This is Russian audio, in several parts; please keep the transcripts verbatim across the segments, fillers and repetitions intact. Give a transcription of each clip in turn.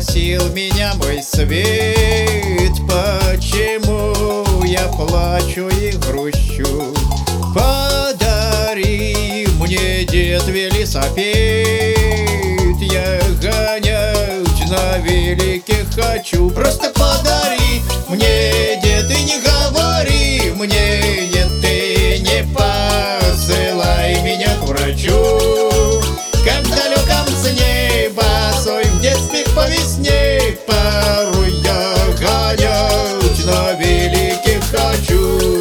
бросил меня мой свет. Почему я плачу и грущу? Подари мне, дед, велосипед. Я гонять на велике хочу. Просто подари мне, дед, и не говори мне нет, ты не посылай меня к врачу. Как в далеком сне босой в детстве по весне, порой я гонять на велике хочу.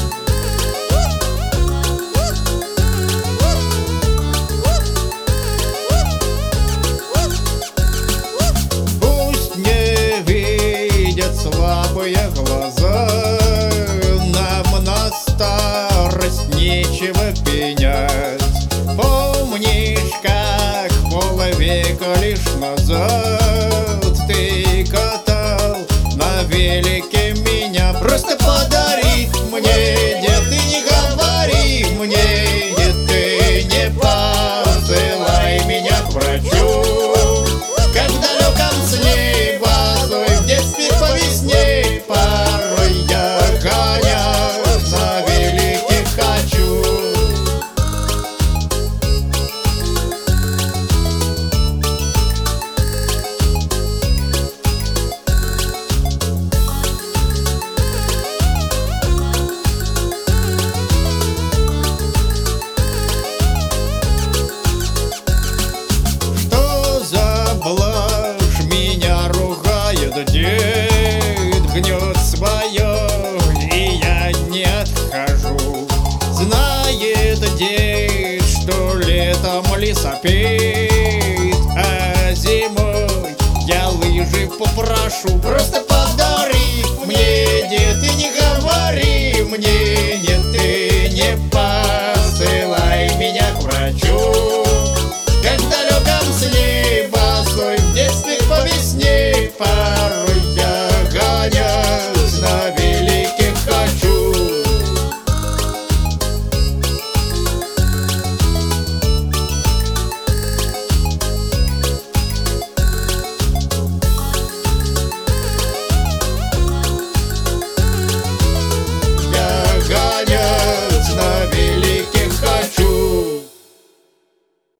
Пусть не видят слабые глаза, нам на старость нечего пенять. Помнишь, как полвека лишь назад ты катал на велике меня? Просто подари мне, дед, и не говори мне нет, ты не посылай меня к врачу. Как в далеком сне босой в детстве по весне, порой я гонять на велике хочу. Дед гнет свое, и я не отхожу. Знает дед, что летом лесопед, а зимой я лыжи попрошу. Просто